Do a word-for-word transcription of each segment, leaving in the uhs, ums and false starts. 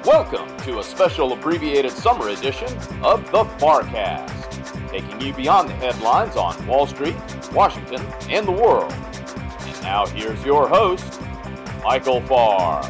Welcome to a special abbreviated summer edition of the FARcast, taking you beyond the headlines on Wall Street, Washington, and the world. And now here's your host, Michael Farr.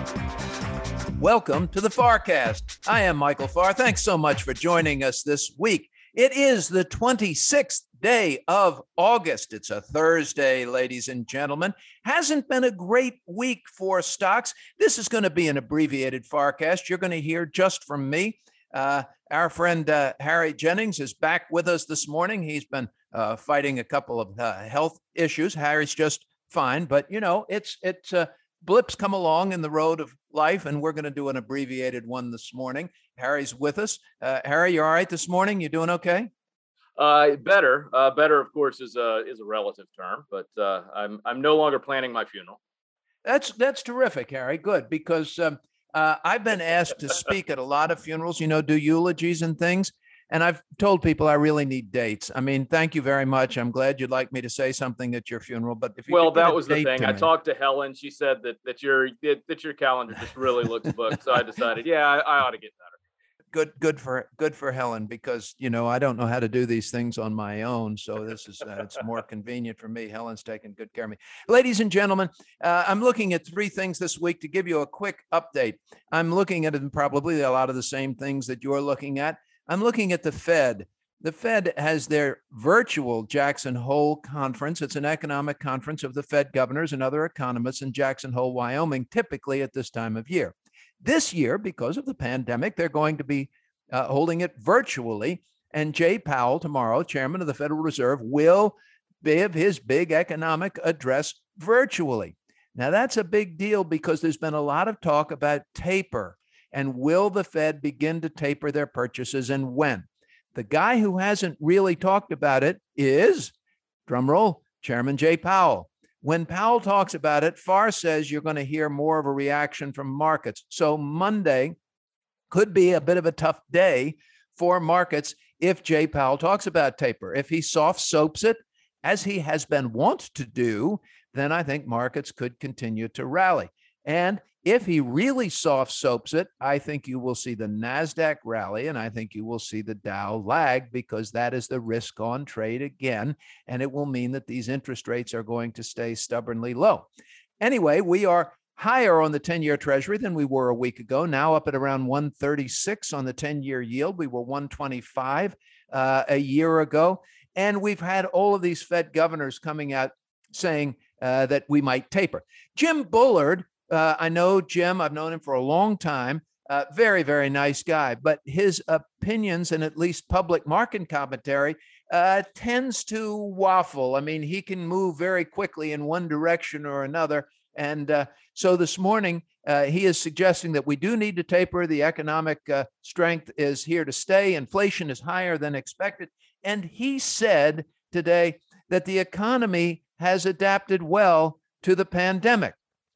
Welcome to the FARcast. I am Michael Farr. Thanks so much for joining us this week. It is the twenty-sixth day of August. It's a Thursday, ladies and gentlemen. Hasn't been a great week for stocks. This is going to be an abbreviated FARcast. You're going to hear just from me. Uh, our friend uh, Harry Jennings is back with us this morning. He's been uh, fighting a couple of uh, health issues. Harry's just fine, but you know, it's it's uh, blips come along in the road of life, and we're going to do an abbreviated one this morning. Harry's with us. Uh, Harry, you all right this morning? You doing okay? Uh, better, uh, better, of course, is a is a relative term, but uh, I'm I'm no longer planning my funeral. That's that's terrific, Harry. Good, because um, uh, I've been asked to speak at a lot of funerals. You know, do eulogies and things, and I've told people I really need dates. I mean, thank you very much. I'm glad you'd like me to say something at your funeral, but if you well, could get that a was the date thing. to I me. talked to Helen. She said that that your that, that your calendar just really looks booked. So I decided, yeah, I, I ought to get better. Good, good for good for Helen, because you know I don't know how to do these things on my own, so this is uh, it's more convenient for me. Helen's taking good care of me. Ladies and gentlemen, uh, I'm looking at three things this week to give you a quick update. I'm looking at probably a lot of the same things that you're looking at. I'm looking at the Fed. The Fed has their virtual Jackson Hole conference. It's an economic conference of the Fed governors and other economists in Jackson Hole, Wyoming, typically at this time of year. This year, because of the pandemic, they're going to be uh, holding it virtually. And Jay Powell, tomorrow, chairman of the Federal Reserve, will give his big economic address virtually. Now, that's a big deal because there's been a lot of talk about taper. And will the Fed begin to taper their purchases, and when? The guy who hasn't really talked about it is, drumroll, Chairman Jay Powell. When Powell talks about it, Farr says you're going to hear more of a reaction from markets. So Monday could be a bit of a tough day for markets if Jay Powell talks about taper. If he soft soaps it, as he has been wont to do, then I think markets could continue to rally. And if he really soft soaps it, I think you will see the NASDAQ rally, and I think you will see the Dow lag, because that is the risk on trade again. And it will mean that these interest rates are going to stay stubbornly low. Anyway, we are higher on the ten-year Treasury than we were a week ago, now up at around one thirty-six on the ten-year yield. We were one twenty-five uh, a year ago. And we've had all of these Fed governors coming out saying uh, that we might taper. Jim Bullard, Uh, I know Jim, I've known him for a long time. Uh, very, very nice guy. But his opinions and at least public market commentary uh, tends to waffle. I mean, he can move very quickly in one direction or another. And uh, so this morning, uh, he is suggesting that we do need to taper. The economic uh, strength is here to stay. Inflation is higher than expected. And he said today that the economy has adapted well to the pandemic.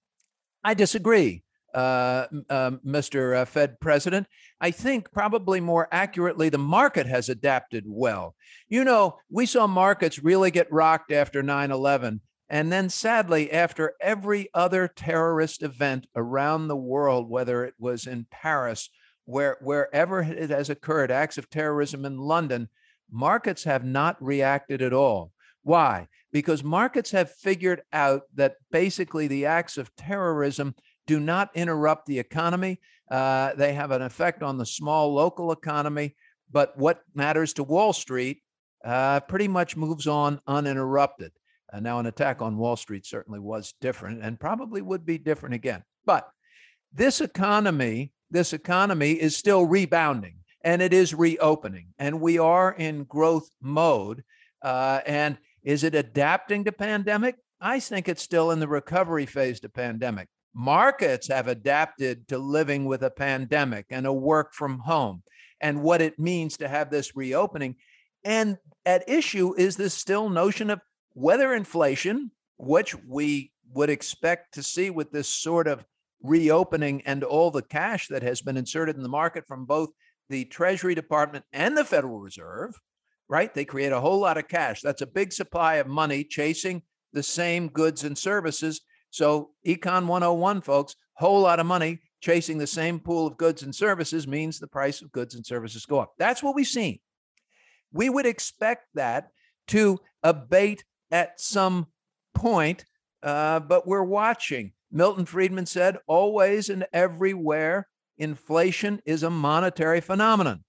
I disagree, uh, uh, Mister Uh, Fed President. I think probably more accurately, the market has adapted well. You know, we saw markets really get rocked after nine eleven. And then sadly, after every other terrorist event around the world, whether it was in Paris, where, wherever it has occurred, acts of terrorism in London, markets have not reacted at all. Why? Because markets have figured out that basically the acts of terrorism do not interrupt the economy. Uh, they have an effect on the small local economy, but what matters to Wall Street uh, pretty much moves on uninterrupted. Uh, now, an attack on Wall Street certainly was different and probably would be different again. But this economy, this economy is still rebounding, and it is reopening, and we are in growth mode. Uh, and is it adapting to pandemic? I think it's still in the recovery phase to pandemic. Markets have adapted to living with a pandemic and a work from home and what it means to have this reopening. And at issue is this still notion of whether inflation, which we would expect to see with this sort of reopening and all the cash that has been inserted in the market from both the Treasury Department and the Federal Reserve, right? They create a whole lot of cash. That's a big supply of money chasing the same goods and services. So Econ one oh one, folks, whole lot of money chasing the same pool of goods and services means the price of goods and services go up. That's what we've seen. We would expect that to abate at some point, uh, but we're watching. Milton Friedman said, always and everywhere, inflation is a monetary phenomenon.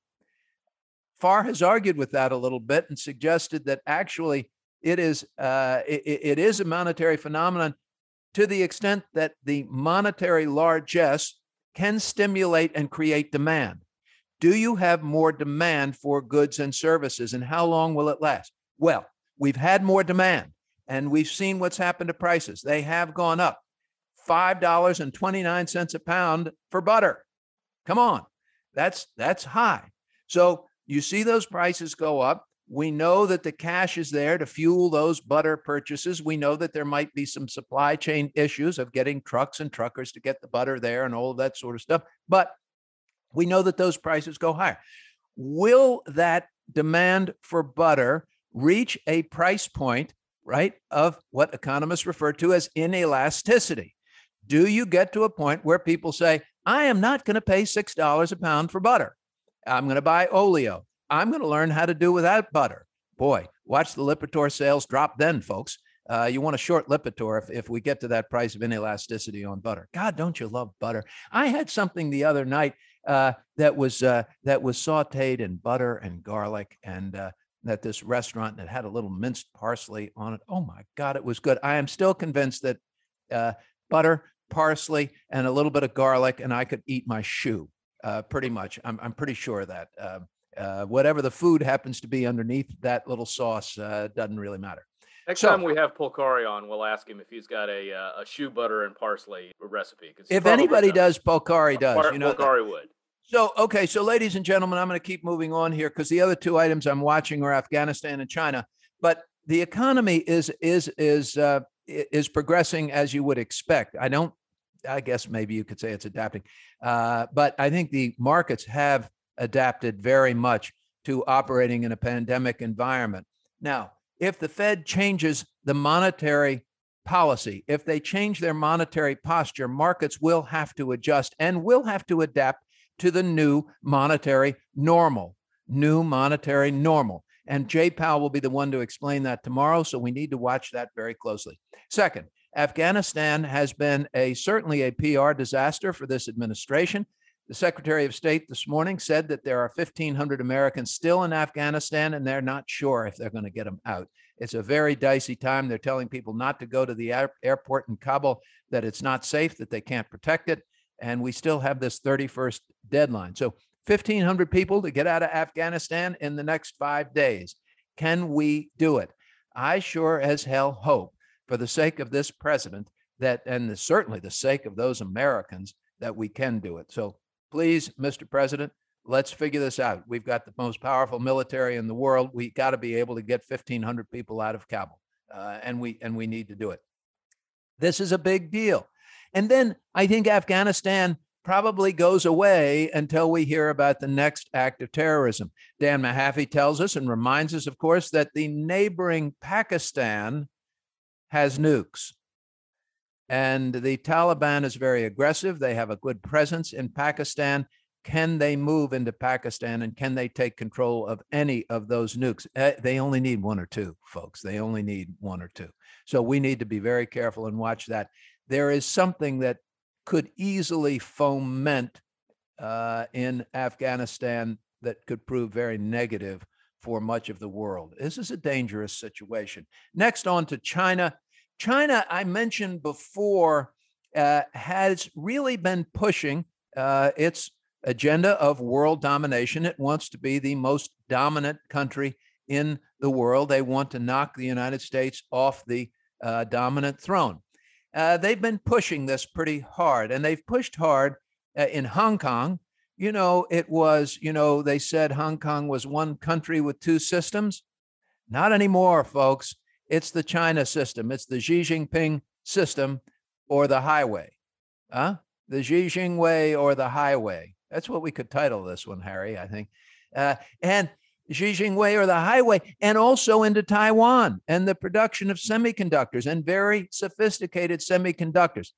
Farr has argued with that a little bit and suggested that actually it is uh, it, it is a monetary phenomenon to the extent that the monetary largesse can stimulate and create demand. Do you have more demand for goods and services, and how long will it last? Well, we've had more demand, and we've seen what's happened to prices. They have gone up. five dollars and twenty-nine cents a pound for butter. Come on, that's that's high. So you see those prices go up. We know that the cash is there to fuel those butter purchases. We know that there might be some supply chain issues of getting trucks and truckers to get the butter there and all of that sort of stuff. But we know that those prices go higher. Will that demand for butter reach a price point, right, of what economists refer to as inelasticity? Do you get to a point where people say, I am not going to pay six dollars a pound for butter. I'm going to buy oleo. I'm going to learn how to do without butter. Boy, watch the Lipitor sales drop then, folks. Uh, you want a short Lipitor if, if we get to that price of inelasticity on butter. God, don't you love butter? I had something the other night uh, that was uh, that was sauteed in butter and garlic, and uh, at this restaurant that had a little minced parsley on it. Oh my God, it was good. I am still convinced that uh, butter, parsley, and a little bit of garlic, and I could eat my shoe. Uh, pretty much. I'm I'm pretty sure of that. Uh, uh, whatever the food happens to be underneath that little sauce uh, doesn't really matter. Next So- time we have Polcari on, we'll ask him if he's got a uh, a shoe butter and parsley recipe. 'cause he If probably anybody does, Polcari does. Par- You know that. Polcari would. So, okay. So, ladies and gentlemen, I'm going to keep moving on here because the other two items I'm watching are Afghanistan and China. But the economy is is is uh, i- is progressing as you would expect. I don't. I guess maybe you could say it's adapting, uh, but I think the markets have adapted very much to operating in a pandemic environment. Now, if the Fed changes the monetary policy, if they change their monetary posture, markets will have to adjust and will have to adapt to the new monetary normal, new monetary normal. And Jay Powell will be the one to explain that tomorrow. So we need to watch that very closely. Second, Afghanistan has been a certainly a P R disaster for this administration. The Secretary of State this morning said that there are fifteen hundred Americans still in Afghanistan, and they're not sure if they're going to get them out. It's a very dicey time. They're telling people not to go to the air- airport in Kabul, that it's not safe, that they can't protect it. And we still have this thirty-first deadline. So fifteen hundred people to get out of Afghanistan in the next five days. Can we do it? I sure as hell hope, for the sake of this president, that, and the, certainly the sake of those Americans, that we can do it. So please, Mister President, let's figure this out. We've got the most powerful military in the world. We got to be able to get fifteen hundred people out of Kabul, uh, and we and we need to do it. This is a big deal. And then I think Afghanistan probably goes away until we hear about the next act of terrorism. Dan Mahaffey tells us and reminds us, of course, that the neighboring Pakistan has nukes. And the Taliban is very aggressive. They have a good presence in Pakistan. Can they move into Pakistan, and can they take control of any of those nukes? Uh, they only need one or two, folks. They only need one or two. So we need to be very careful and watch that. There is something that could easily foment uh, in Afghanistan that could prove very negative for much of the world. This is a dangerous situation. Next, on to China. China, I mentioned before, uh, has really been pushing uh, its agenda of world domination. It wants to be the most dominant country in the world. They want to knock the United States off the uh, dominant throne. Uh, they've been pushing this pretty hard, and they've pushed hard uh, in Hong Kong. You know, it was, you know, they said Hong Kong was one country with two systems. Not anymore, folks. It's the China system. It's the Xi Jinping system, or the highway. Huh? The Xi Jinping way or the highway. That's what we could title this one, Harry, I think. Uh, and Xi Jinping way or the highway, and also into Taiwan and the production of semiconductors, and very sophisticated semiconductors.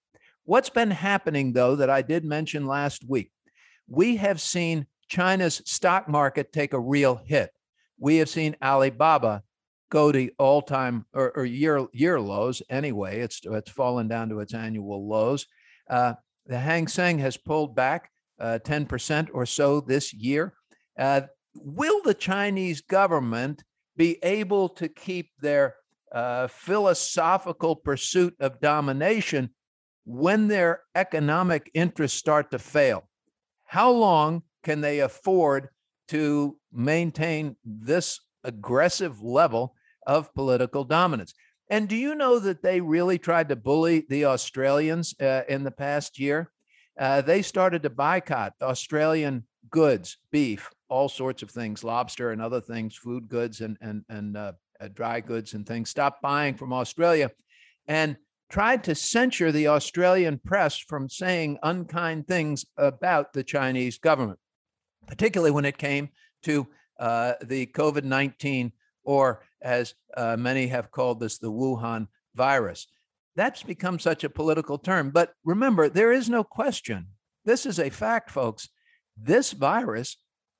What's been happening, though, that I did mention last week, we have seen China's stock market take a real hit. We have seen Alibaba go to all-time or, or year year lows anyway. It's it's fallen down to its annual lows. Uh, the Hang Seng has pulled back uh, ten percent or so this year. Uh, will the Chinese government be able to keep their uh, philosophical pursuit of domination when their economic interests start to fail? How long can they afford to maintain this aggressive level of political dominance? And do you know that they really tried to bully the Australians uh, in the past year? Uh, they started to boycott Australian goods, beef, all sorts of things, lobster and other things, food goods and and and uh, uh, dry goods and things. Stopped buying from Australia, and tried to censure the Australian press from saying unkind things about the Chinese government, particularly when it came to uh, the COVID nineteen, or as uh, many have called this, the Wuhan virus. That's become such a political term. But remember, there is no question. This is a fact, folks. This virus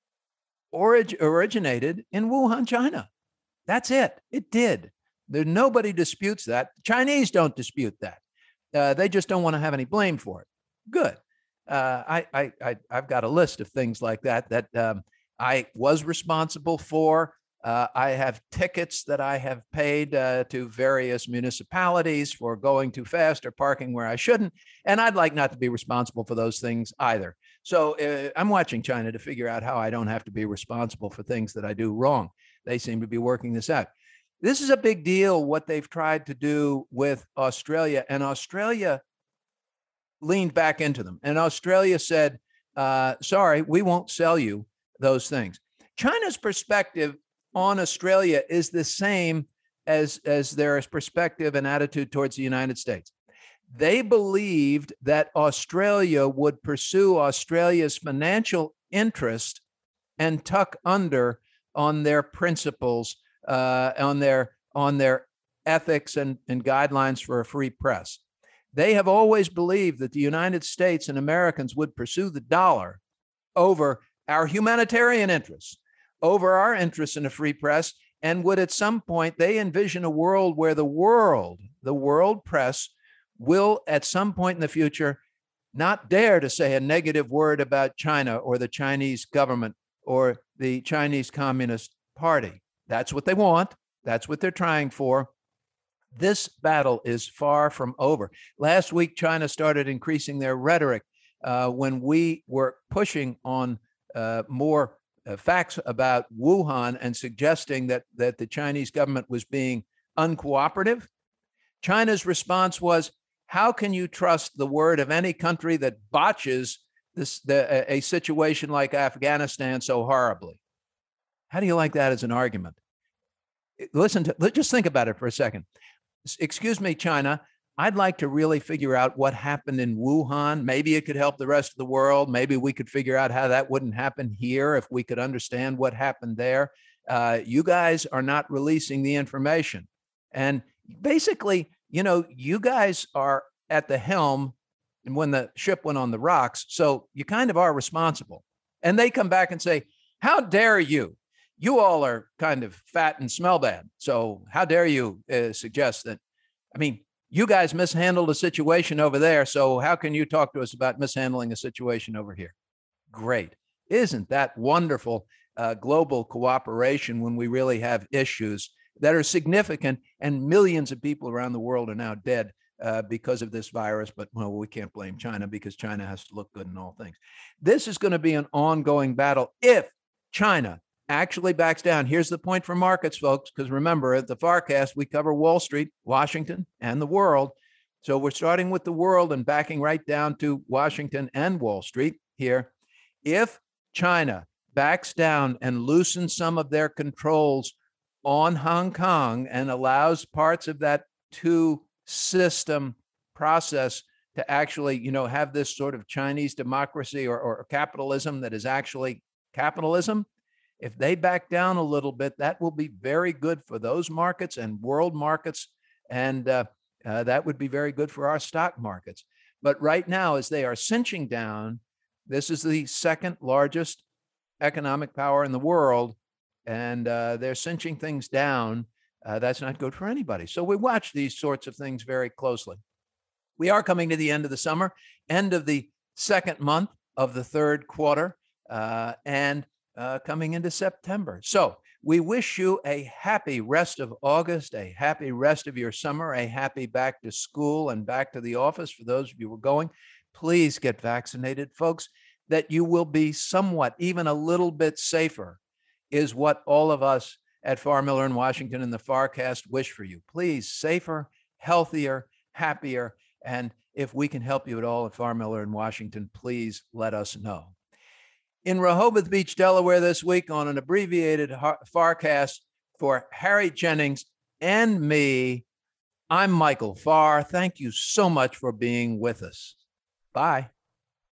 orig- originated in Wuhan, China. That's it. It did. There, nobody disputes that. Chinese don't dispute that. Uh, they just don't want to have any blame for it. Good. Uh, I, I, I, I've got a list of things like that that um, I was responsible for. Uh, I have tickets that I have paid uh, to various municipalities for going too fast or parking where I shouldn't. And I'd like not to be responsible for those things either. So uh, I'm watching China to figure out how I don't have to be responsible for things that I do wrong. They seem to be working this out. This is a big deal, what they've tried to do with Australia. And Australia leaned back into them. And Australia said, uh, sorry, we won't sell you those things. China's perspective on Australia is the same as, as their perspective and attitude towards the United States. They believed that Australia would pursue Australia's financial interest and tuck under on their principles, uh, on their on their ethics and, and guidelines for a free press. They have always believed that the United States and Americans would pursue the dollar over our humanitarian interests, over our interests in a free press, and would at some point, they envision a world where the world, the world press, will at some point in the future not dare to say a negative word about China or the Chinese government or the Chinese Communist Party. That's what they want. That's what they're trying for. This battle is far from over. Last week, China started increasing their rhetoric uh, when we were pushing on uh, more uh, facts about Wuhan and suggesting that, that the Chinese government was being uncooperative. China's response was, how can you trust the word of any country that botches this the, a situation like Afghanistan so horribly? How do you like that as an argument? Listen to, just think about it for a second. Excuse me, China, I'd like to really figure out what happened in Wuhan. Maybe it could help the rest of the world. Maybe we could figure out how that wouldn't happen here if we could understand what happened there. Uh, you guys are not releasing the information. And basically, you know, you guys are at the helm when the ship went on the rocks, so you kind of are responsible. And they come back and say, how dare you? You all are kind of fat and smell bad. So how dare you uh, suggest that? I mean, you guys mishandled a situation over there. So how can you talk to us about mishandling a situation over here? Great. Isn't that wonderful uh, global cooperation when we really have issues that are significant, and millions of people around the world are now dead uh, because of this virus. But well, we can't blame China because China has to look good in all things. This is going to be an ongoing battle if China actually backs down. Here's the point for markets, folks, because remember, at the Farcast, we cover Wall Street, Washington, and the world. So we're starting with the world and backing right down to Washington and Wall Street here. If China backs down and loosens some of their controls on Hong Kong and allows parts of that two-system process to actually, you know, have this sort of Chinese democracy or, or capitalism that is actually capitalism, if they back down a little bit, that will be very good for those markets and world markets, and uh, uh, that would be very good for our stock markets. But right now, as they are cinching down, this is the second largest economic power in the world, and uh, they're cinching things down. Uh, that's not good for anybody. So we watch these sorts of things very closely. We are coming to the end of the summer, end of the second month of the third quarter, uh, and uh, coming into September. So we wish you a happy rest of August, a happy rest of your summer, a happy back to school and back to the office for those of you who are going. Please get vaccinated, folks, that you will be somewhat, even a little bit safer, is what all of us at Farr Miller in Washington and the FarrCast wish for you. Please, safer, healthier, happier. And if we can help you at all at Farr Miller in Washington, please let us know. In Rehoboth Beach, Delaware this week on an abbreviated FarrCast for Harry Jennings and me, I'm Michael Farr. Thank you so much for being with us. Bye.